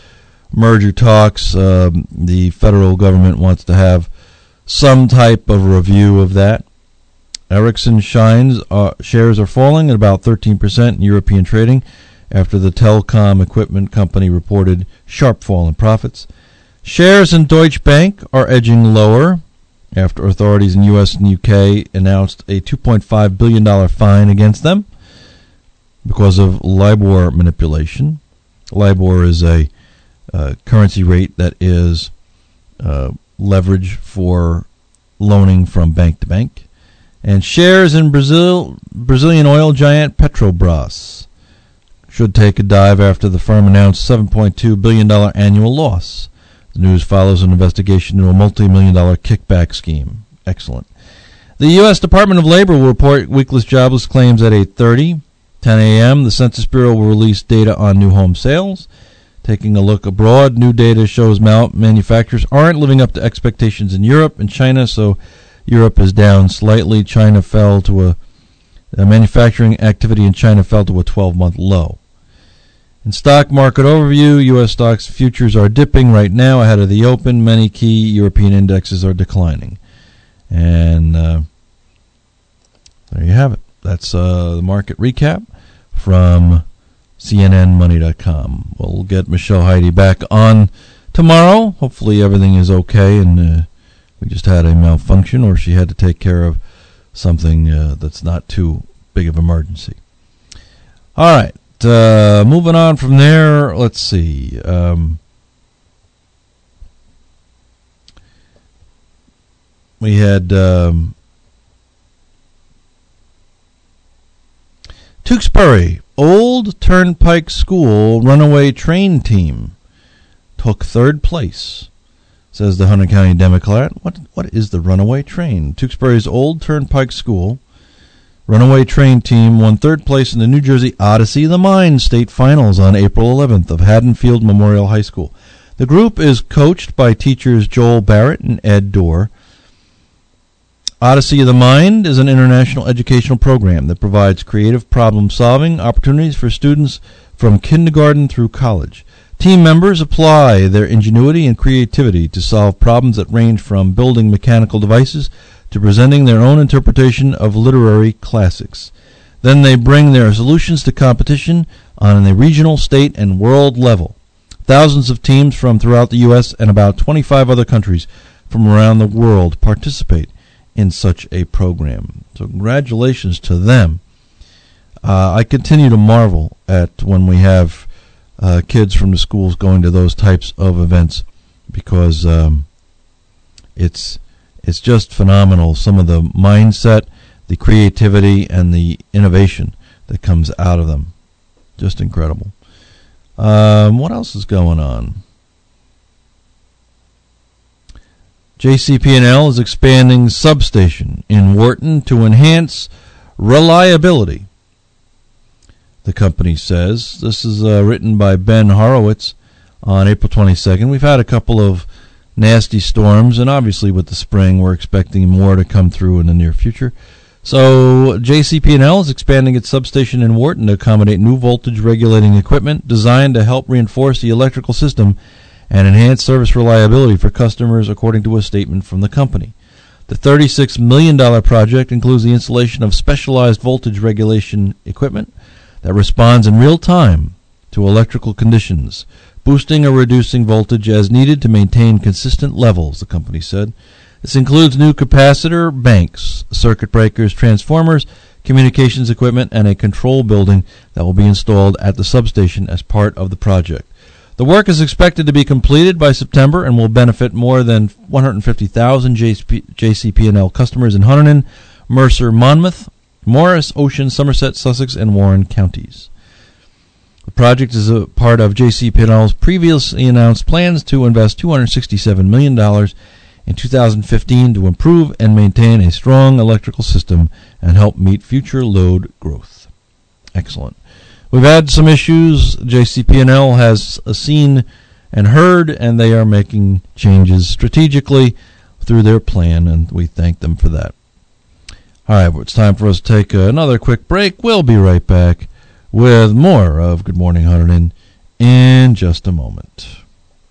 merger talks. The federal government wants to have some type of review of that. Ericsson shares are falling at about 13% in European trading after the telecom equipment company reported sharp fall in profits. Shares in Deutsche Bank are edging lower after authorities in U.S. and U.K. announced a $2.5 billion fine against them because of LIBOR manipulation. LIBOR is a currency rate that is leverage for loaning from bank to bank. And shares in Brazilian oil giant Petrobras should take a dive after the firm announced $7.2 billion annual loss. The news follows an investigation into a multi-million-dollar kickback scheme. Excellent. The U.S. Department of Labor will report weekless jobless claims at 8:30. 10 a.m., the Census Bureau will release data on new home sales. Taking a look abroad, new data shows manufacturers aren't living up to expectations in Europe and China, so Europe is down slightly. China fell to manufacturing activity in China fell to a 12-month low. In stock market overview, U.S. stocks futures are dipping right now ahead of the open. Many key European indexes are declining. And there you have it. That's the market recap from CNNMoney.com. We'll get Michelle Heidi back on tomorrow. Hopefully everything is okay and we just had a malfunction or she had to take care of something that's not too big of an emergency. All right. Moving on from there, let's see. We had Tewksbury Old Turnpike School runaway train team took third place, says the Hunter County Democrat. What is the runaway train? Tewksbury's Old Turnpike School runaway train team won third place in the New Jersey Odyssey of the Mind state finals on April 11th of Haddonfield Memorial High School. The group is coached by teachers Joel Barrett and Ed Dorr. Odyssey of the Mind is an international educational program that provides creative problem-solving opportunities for students from kindergarten through college. Team members apply their ingenuity and creativity to solve problems that range from building mechanical devices to presenting their own interpretation of literary classics. Then they bring their solutions to competition on a regional, state, and world level. Thousands of teams from throughout the U.S. and about 25 other countries from around the world participate in such a program. So congratulations to them. I continue to marvel at when we have kids from the schools going to those types of events because it's just phenomenal, some of the mindset, the creativity, and the innovation that comes out of them. Just incredible. What else is going on? JCP&L is expanding substation in Wharton to enhance reliability, the company says. This is written by Ben Horowitz on April 22nd. We've had a couple of nasty storms, and obviously with the spring we're expecting more to come through in the near future. So JCP&L is expanding its substation in Wharton to accommodate new voltage regulating equipment designed to help reinforce the electrical system and enhance service reliability for customers, according to a statement from the company. The $36 million project includes the installation of specialized voltage regulation equipment that responds in real time to electrical conditions, boosting or reducing voltage as needed to maintain consistent levels, the company said. This includes new capacitor banks, circuit breakers, transformers, communications equipment, and a control building that will be installed at the substation as part of the project. The work is expected to be completed by September and will benefit more than 150,000 JCP&L customers in Hunterdon, Mercer, Monmouth, Morris, Ocean, Somerset, Sussex, and Warren counties. The project is a part of JCP&L's previously announced plans to invest $267 million in 2015 to improve and maintain a strong electrical system and help meet future load growth. Excellent. We've had some issues JCP&L has seen and heard, and they are making changes strategically through their plan, and we thank them for that. All right, well, it's time for us to take another quick break. We'll be right back with more of Good Morning Hunterdon in just a moment.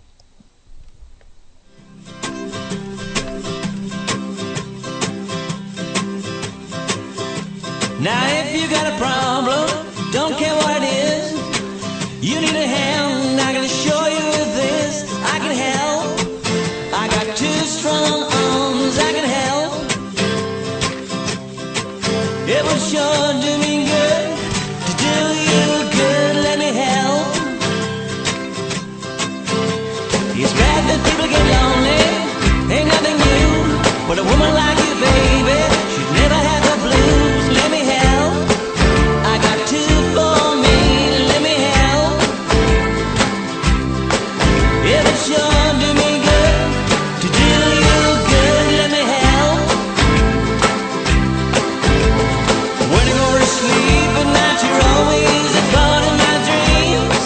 Now if you got a problem, don't care what it is, you need a hand, I can assure you with this, I can help. I got two strong arms, I can help. It would sure do me good to do you good, let me help. It's bad that people get lonely, ain't nothing new, but a woman like you, baby, she'd never have the blues, let me help. I got two for me, let me help. It would sure do me good to do you good, let me help. When I go to sleep at night, you're always a part of my dreams.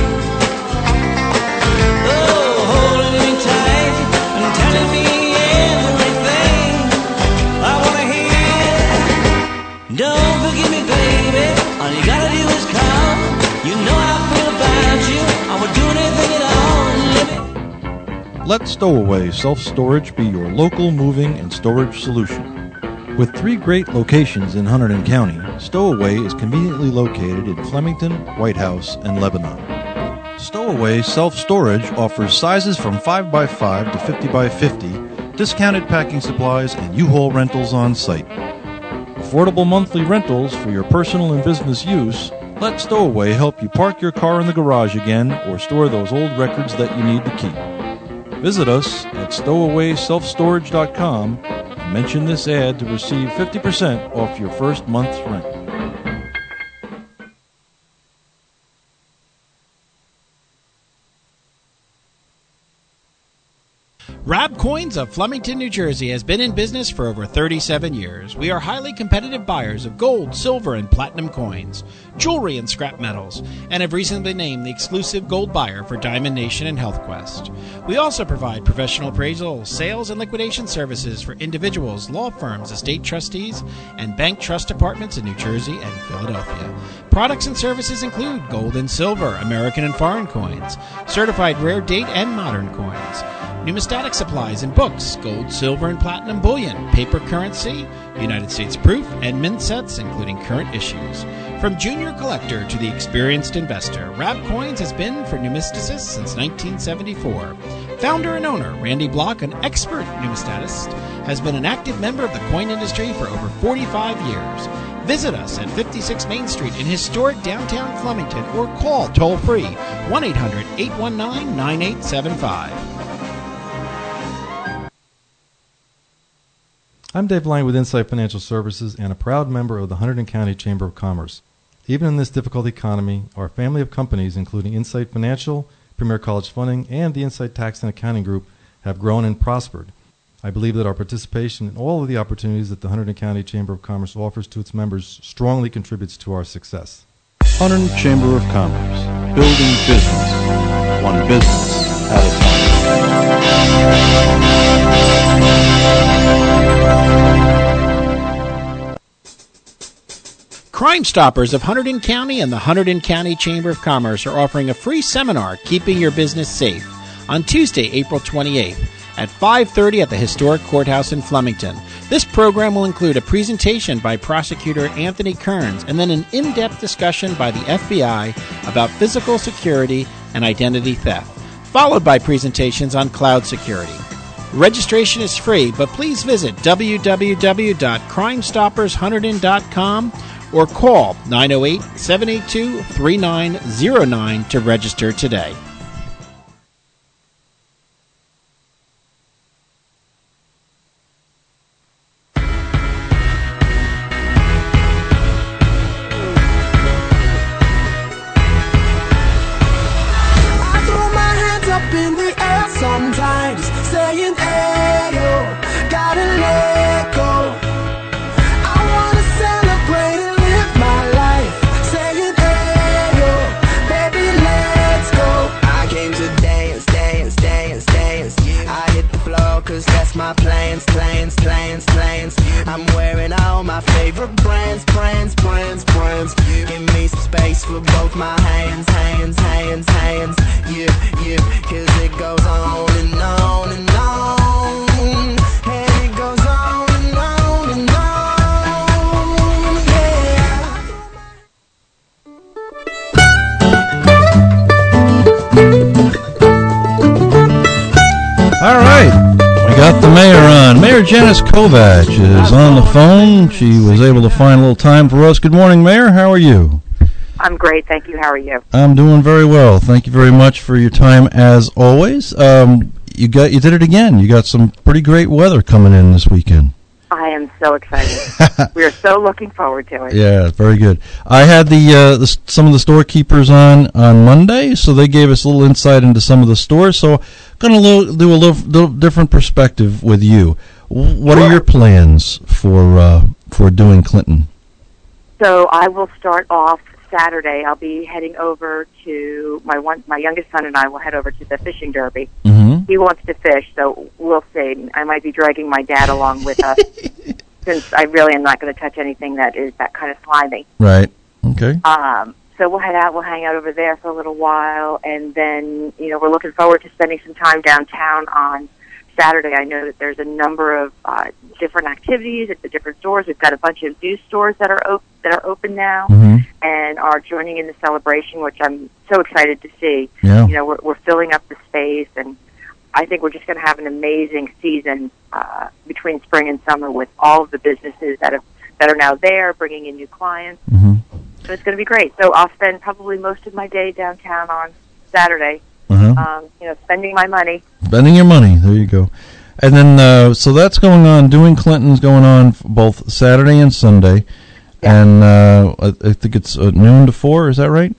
Oh, holding me tight and telling me everything I wanna hear. Don't forgive me, baby, all you gotta do is call. You know how I feel about you, I would do anything at all. Let Stowaway Self-Storage be your local moving and storage solution. With 3 great locations in Hunterdon County, Stowaway is conveniently located in Flemington, White House, and Lebanon. Stowaway Self-Storage offers sizes from 5x5 to 50x50, discounted packing supplies, and U-Haul rentals on site. Affordable monthly rentals for your personal and business use. Let Stowaway help you park your car in the garage again or store those old records that you need to keep. Visit us at stowawayselfstorage.com and mention this ad to receive 50% off your first month's rent. Rab Coins of Flemington, New Jersey has been in business for over 37 years. We are highly competitive buyers of gold, silver, and platinum coins, jewelry, and scrap metals, and have recently been named the exclusive gold buyer for Diamond Nation and HealthQuest. We also provide professional appraisal, sales, and liquidation services for individuals, law firms, estate trustees, and bank trust departments in New Jersey and Philadelphia. Products and services include gold and silver, American and foreign coins, certified rare date and modern coins, numismatic supplies and books, gold, silver, and platinum bullion, paper currency, United States proof, and mint sets, including current issues. From junior collector to the experienced investor, Rab Coins has been for numisticists since 1974. Founder and owner Randy Block, an expert numismatist, has been an active member of the coin industry for over 45 years. Visit us at 56 Main Street in historic downtown Flemington or call toll-free 1-800-819-9875. I'm Dave Lang with Insight Financial Services and a proud member of the Hunterdon County Chamber of Commerce. Even in this difficult economy, our family of companies, including Insight Financial, Premier College Funding, and the Insight Tax and Accounting Group, have grown and prospered. I believe that our participation in all of the opportunities that the Hunterdon County Chamber of Commerce offers to its members strongly contributes to our success. Hunterdon Chamber of Commerce, building business, one business at a time. Crime Stoppers of Hunterdon County and the Hunterdon County Chamber of Commerce are offering a free seminar, Keeping Your Business Safe, on Tuesday, April 28th at 5:30 at the historic courthouse in Flemington. This program will include a presentation by Prosecutor Anthony Kearns and then an in-depth discussion by the FBI about physical security and identity theft, followed by presentations on cloud security. Registration is free, but please visit www.crimestoppershunterdon.com or call 908-782-3909 to register today. I'm wearing all my favorite brands. Give me some space for both my hands. Yeah, cause it goes on and on and on. And it goes on and on and on. Yeah. Mayor Janice Kovac is on the phone. She was able to find a little time for us. Good morning, Mayor. How are you? I'm great, thank you. How are you? I'm doing very well. Thank you very much for your time, as always. You did it again. You got some pretty great weather coming in this weekend. I am so excited. We are so looking forward to it. Yeah, very good. I had some of the storekeepers on Monday, so they gave us a little insight into some of the stores. So I'm going to do a little different perspective with you. What are your plans for doing Clinton? So I will start off Saturday. I'll be heading over to my youngest son and I will head over to the fishing derby. Mm-hmm. He wants to fish, so we'll see. I might be dragging my dad along with us, since I really am not going to touch anything that is that kind of slimy. Right. Okay. So we'll head out. We'll hang out over there for a little while, and then we're looking forward to spending some time downtown on Saturday. I know that there's a number of different activities at the different stores. We've got a bunch of new stores that are open now, and are joining in the celebration, which I'm so excited to see. Yeah. We're filling up the space, and I think we're just going to have an amazing season between spring and summer with all of the businesses that are now there, bringing in new clients. Mm-hmm. So it's going to be great. So I'll spend probably most of my day downtown on Saturday, spending my money. Spending your money. There you go. And then, so that's going on. Doing Clinton's going on both Saturday and Sunday. Yeah. And I think it's noon to 4. Is that right?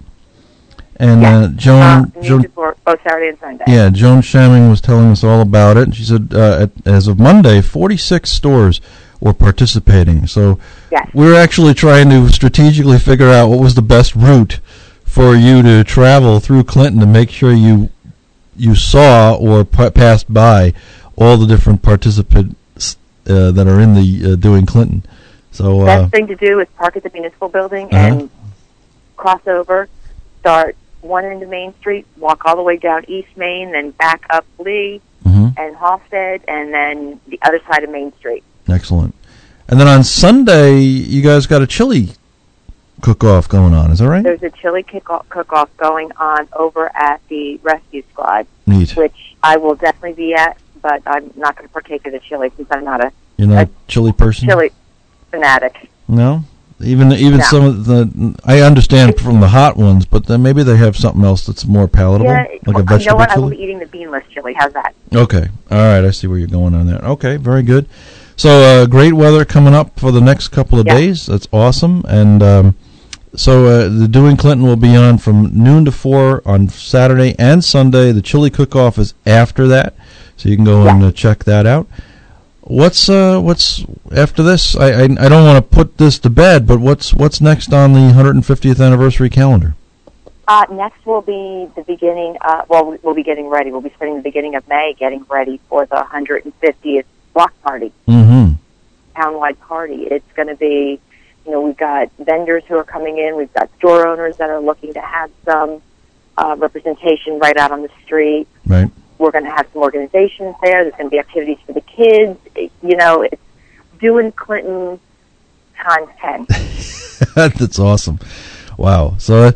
And Joan both Saturday and Sunday. Yeah, Joan Shamming was telling us all about it. She said as of Monday, 46 stores were participating. So we're actually trying to strategically figure out what was the best route for you to travel through Clinton to make sure you saw or passed by all the different participants that are in the Doing Clinton. So best thing to do is park at the municipal building and cross over, start one end of Main Street, walk all the way down East Main, then back up Lee and Halstead, and then the other side of Main Street. Excellent. And then on Sunday, you guys got a chili cook-off going on. Is that right? There's a chili cook-off going on over at the Rescue Squad, Neat. Which I will definitely be at, but I'm not going to partake of the chili since I'm not You're not a chili person? Chili fanatic. No? Even some of the, I understand from the hot ones, but then maybe they have something else that's more palatable, like a vegetable you know what? chili? I will be eating the beanless chili. How's that? Okay. All right. I see where you're going on that. Okay. Very good. So great weather coming up for the next couple of days. That's awesome. And so the Doing Clinton will be on from noon to 4 on Saturday and Sunday. The chili cook-off is after that, so you can go and check that out. What's after this? I don't want to put this to bed, but what's next on the 150th anniversary calendar? Next will be the beginning. We'll be getting ready. We'll be spending the beginning of May getting ready for the 150th block party, townwide party. It's going to be, we've got vendors who are coming in. We've got store owners that are looking to have some representation right out on the street. Right. We're going to have some organizations there. There's going to be activities for the kids. It's Doing Clinton times 10. That's awesome. Wow. So,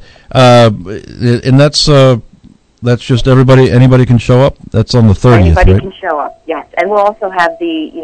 and that's just anybody can show up? That's on the 30th, Anybody can show up, yes. And we'll also have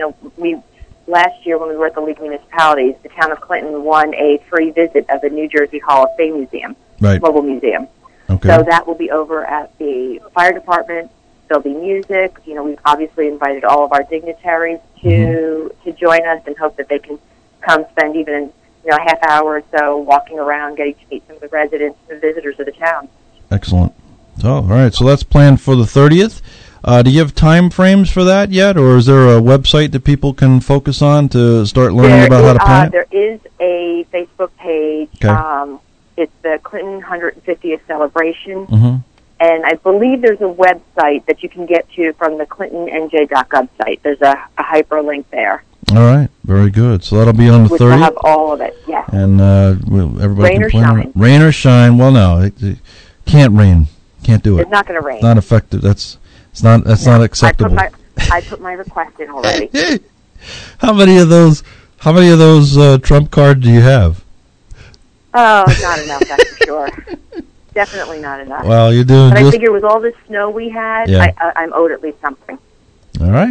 last year when we were at the League of Municipalities, the town of Clinton won a free visit of the New Jersey Hall of Fame Museum, mobile museum. Okay. So that will be over at the fire department. There'll be music. We've obviously invited all of our dignitaries to join us and hope that they can come spend even a half hour or so walking around, getting to meet some of the residents and visitors of the town. Excellent. So, all right. So that's planned for the 30th. Do you have time frames for that yet, or is there a website that people can focus on to start learning about how to plan it? There is a Facebook page. Okay. It's the Clinton 150th celebration. And I believe there's a website that you can get to from the ClintonNJ.gov site. There's a hyperlink there. All right, very good. So that'll be on the 30th. Which will have all of it, yeah. And everybody rain can or plan shine. Rain or shine. Well, no, it can't rain. Can't do it. It's not going to rain. It's not effective. That's not acceptable. I put my request in already. How many of those Trump cards do you have? Oh, not enough, that's for sure. Definitely not enough. Well, you're doing. But I figure with all this snow we had, Yeah. I'm owed at least something. All right.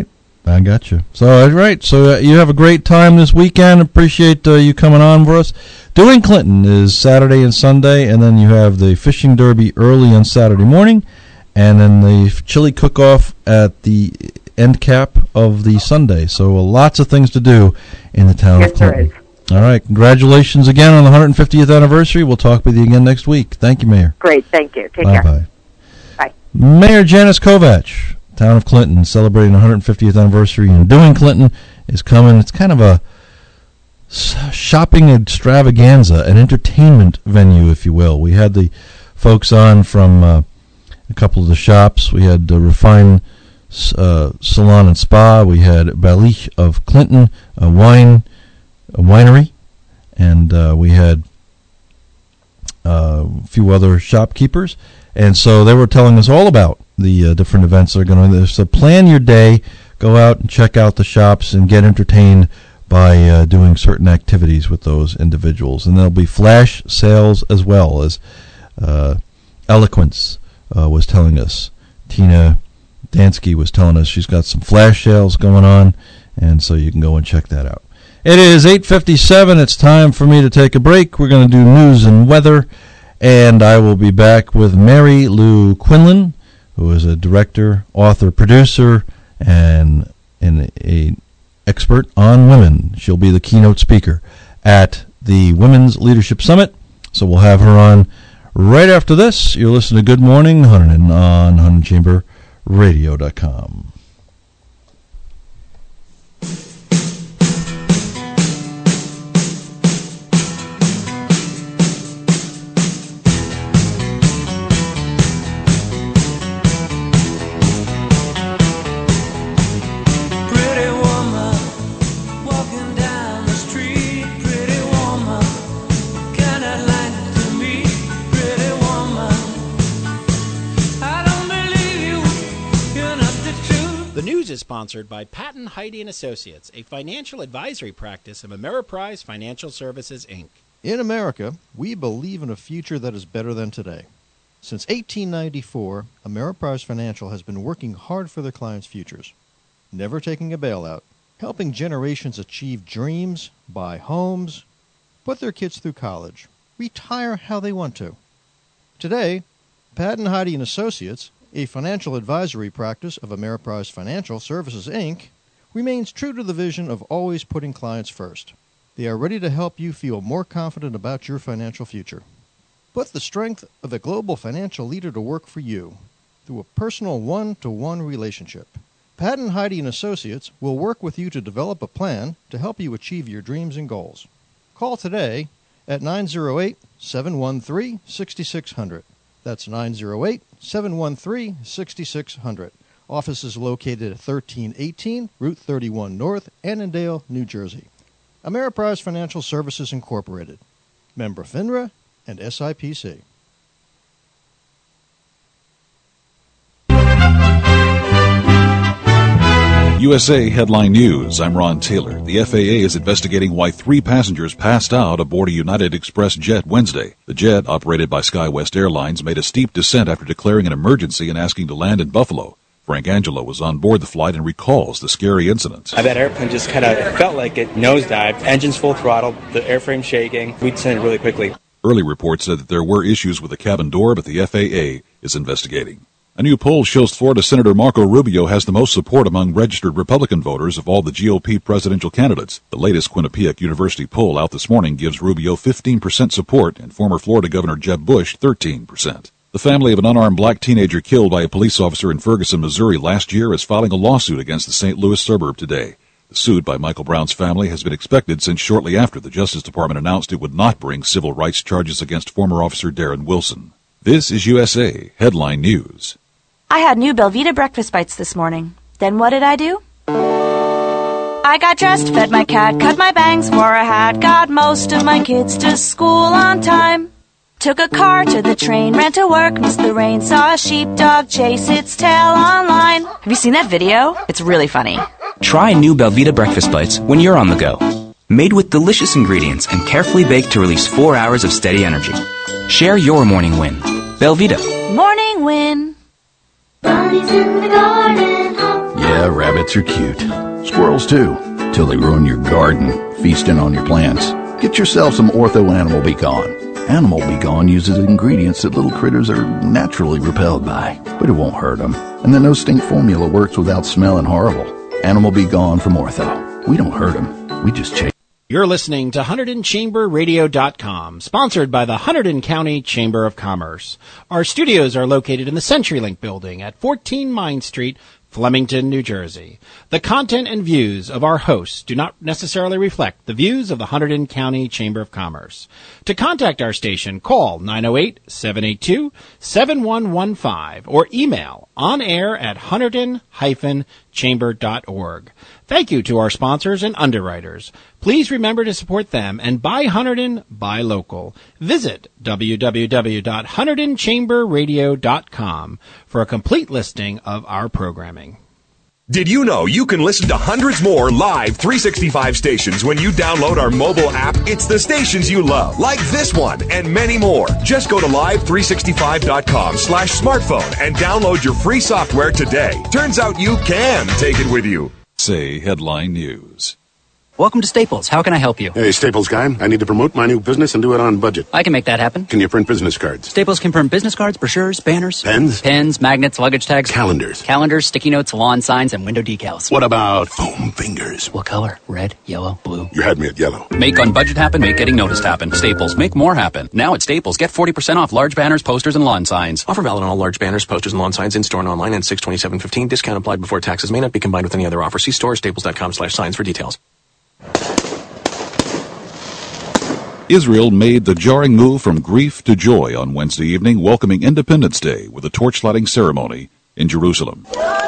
I got you. So, all right. So you have a great time this weekend. Appreciate you coming on for us. Doing Clinton is Saturday and Sunday, and then you have the fishing derby early on Saturday morning, and then the chili cook-off at the end cap of the Sunday. So lots of things to do in the town of Clinton. All right. Congratulations again on the 150th anniversary. We'll talk with you again next week. Thank you, Mayor. Great. Thank you. Take care. Bye. Mayor Janice Kovach, town of Clinton, celebrating the 150th anniversary, and Doing Clinton is coming. It's kind of a shopping extravaganza, an entertainment venue, if you will. We had the folks on from a couple of the shops. We had Refine Salon and Spa. We had Balich of Clinton, a winery, and we had a few other shopkeepers. And so they were telling us all about the different events that are going on. So plan your day, go out and check out the shops and get entertained by doing certain activities with those individuals. And there'll be flash sales as well, as Eloquence was telling us. Tina Dansky was telling us she's got some flash sales going on, and so you can go and check that out. It is 8:57. It's time for me to take a break. We're going to do news and weather. And I will be back with Mary Lou Quinlan, who is a director, author, producer, and a expert on women. She'll be the keynote speaker at the Women's Leadership Summit. So we'll have her on right after this. You're listening to Good Morning Huntington on HuntingtonChamberRadio.com. Is sponsored by Patton Heide & Associates, a financial advisory practice of Ameriprise Financial Services, Inc. In America, we believe in a future that is better than today. Since 1894, Ameriprise Financial has been working hard for their clients' futures, never taking a bailout, helping generations achieve dreams, buy homes, put their kids through college, retire how they want to. Today, Patton Heide & Associates, a financial advisory practice of Ameriprise Financial Services, Inc., remains true to the vision of always putting clients first. They are ready to help you feel more confident about your financial future. Put the strength of a global financial leader to work for you through a personal one-to-one relationship. Patton Heide & Associates will work with you to develop a plan to help you achieve your dreams and goals. Call today at 908-713-6600. That's 908-713-6600. Office is located at 1318 Route 31 North, Annandale, New Jersey. Ameriprise Financial Services Incorporated. Member FINRA and SIPC. USA Headline News. I'm Ron Taylor. The FAA is investigating why 3 passengers passed out aboard a United Express jet Wednesday. The jet, operated by SkyWest Airlines, made a steep descent after declaring an emergency and asking to land in Buffalo. Frank Angelo was on board the flight and recalls the scary incident. That airplane just kind of felt like it nosedived. Engines full throttle, the airframe shaking. We descended really quickly. Early reports said that there were issues with the cabin door, but the FAA is investigating. A new poll shows Florida Senator Marco Rubio has the most support among registered Republican voters of all the GOP presidential candidates. The latest Quinnipiac University poll out this morning gives Rubio 15% support and former Florida Governor Jeb Bush 13%. The family of an unarmed black teenager killed by a police officer in Ferguson, Missouri last year is filing a lawsuit against the St. Louis suburb today. The suit by Michael Brown's family has been expected since shortly after the Justice Department announced it would not bring civil rights charges against former officer Darren Wilson. This is USA Headline News. I had new Belvita breakfast bites this morning. Then what did I do? I got dressed, fed my cat, cut my bangs, wore a hat, got most of my kids to school on time. Took a car to the train, ran to work, missed the rain, saw a sheepdog chase its tail online. Have you seen that video? It's really funny. Try new Belvita breakfast bites when you're on the go. Made with delicious ingredients and carefully baked to release 4 hours of steady energy. Share your morning win. Belvita. Morning win. Bunnies in the garden. Yeah, rabbits are cute. Squirrels too, till they ruin your garden, feasting on your plants. Get yourself some Ortho Animal Be Gone. Animal Be Gone uses ingredients that little critters are naturally repelled by, but it won't hurt them. And the No Stink formula works without smelling horrible. Animal Be Gone from Ortho. We don't hurt them, we just chase. You're listening to HunterdonChamberRadio.com, sponsored by the Hunterdon County Chamber of Commerce. Our studios are located in the CenturyLink building at 14 Mine Street, Flemington, New Jersey. The content and views of our hosts do not necessarily reflect the views of the Hunterdon County Chamber of Commerce. To contact our station, call 908-782-7115 or email onair@hunterdon-chamber.org. Thank you to our sponsors and underwriters. Please remember to support them and buy Hunterdon, buy local. Visit www.HunterdonChamberRadio.com for a complete listing of our programming. Did you know you can listen to hundreds more live 365 stations when you download our mobile app? It's the stations you love, like this one and many more. Just go to live365.com/smartphone and download your free software today. Turns out you can take it with you. Say Headline News. Welcome to Staples. How can I help you? Hey, Staples guy. I need to promote my new business and do it on budget. I can make that happen. Can you print business cards? Staples can print business cards, brochures, banners. Pens? Pens, magnets, luggage tags. Calendars. Calendars, sticky notes, lawn signs, and window decals. What about foam fingers? What color? Red, yellow, blue. You had me at yellow. Make on budget happen, make getting noticed happen. Staples, make more happen. Now at Staples, get 40% off large banners, posters, and lawn signs. Offer valid on all large banners, posters, and lawn signs in store and online and 6/27/15. Discount applied before taxes. May not be combined with any other offer. See store staples.com/signs for details. Israel made the jarring move from grief to joy on Wednesday evening, welcoming Independence Day with a torch-lighting ceremony in Jerusalem.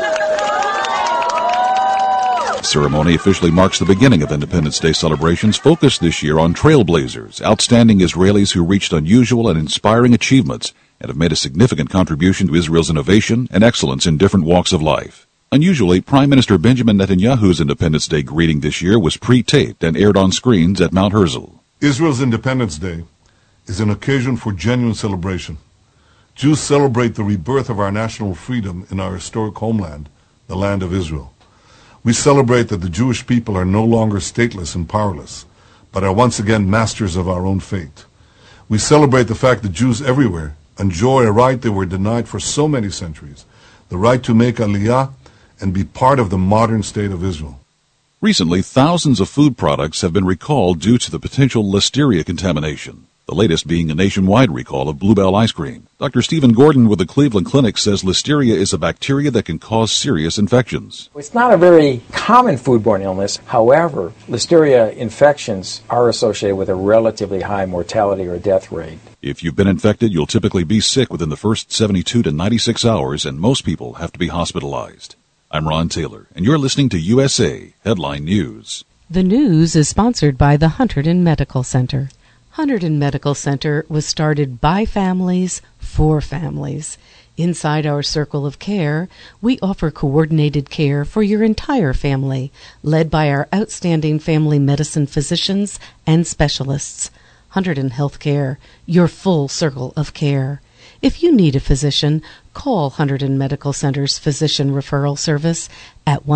The ceremony officially marks the beginning of Independence Day celebrations focused this year on trailblazers, outstanding Israelis who reached unusual and inspiring achievements and have made a significant contribution to Israel's innovation and excellence in different walks of life. Unusually, Prime Minister Benjamin Netanyahu's Independence Day greeting this year was pre-taped and aired on screens at Mount Herzl. Israel's Independence Day is an occasion for genuine celebration. Jews celebrate the rebirth of our national freedom in our historic homeland, the land of Israel. We celebrate that the Jewish people are no longer stateless and powerless, but are once again masters of our own fate. We celebrate the fact that Jews everywhere enjoy a right they were denied for so many centuries, the right to make Aliyah and be part of the modern state of Israel. Recently, thousands of food products have been recalled due to the potential listeria contamination, the latest being a nationwide recall of Bluebell ice cream. Dr. Stephen Gordon with the Cleveland Clinic says listeria is a bacteria that can cause serious infections. It's not a very common foodborne illness. However, listeria infections are associated with a relatively high mortality or death rate. If you've been infected, you'll typically be sick within the first 72 to 96 hours, and most people have to be hospitalized. I'm Ron Taylor, and you're listening to USA Headline News. The news is sponsored by the Hunterdon Medical Center. Hunterdon Medical Center was started by families for families. Inside our circle of care, we offer coordinated care for your entire family, led by our outstanding family medicine physicians and specialists. Hunterdon Healthcare, your full circle of care. If you need a physician, call Hunterdon Medical Center's Physician Referral Service at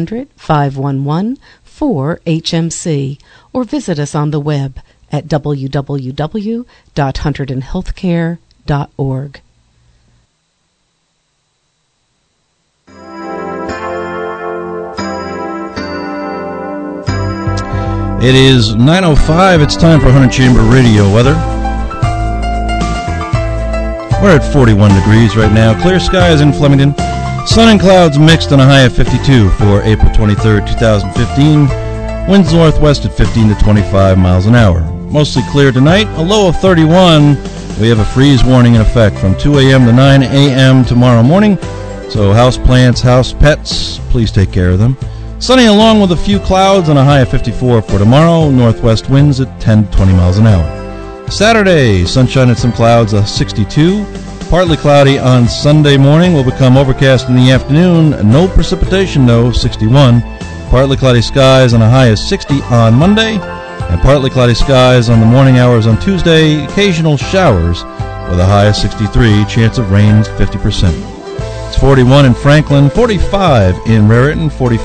1-800-511-4HMC or visit us on the web at www.hunterdonhealthcare.org. It is 9:05. It's time for Hunter Chamber Radio weather. We're at 41 degrees right now. Clear skies in Flemington. Sun and clouds mixed on a high of 52 for April 23rd, 2015. Winds northwest at 15 to 25 miles an hour. Mostly clear tonight. A low of 31. We have a freeze warning in effect from 2 a.m. to 9 a.m. tomorrow morning. So house plants, house pets, please take care of them. Sunny along with a few clouds on a high of 54 for tomorrow. Northwest winds at 10 to 20 miles an hour. Saturday, sunshine and some clouds, a 62. Partly cloudy on Sunday morning. Will become overcast in the afternoon. No precipitation, though, 61. Partly cloudy skies on a high of 60 on Monday. And partly cloudy skies on the morning hours on Tuesday. Occasional showers with a high of 63. Chance of rain 50%. It's 41 in Franklin, 45 in Raritan, 45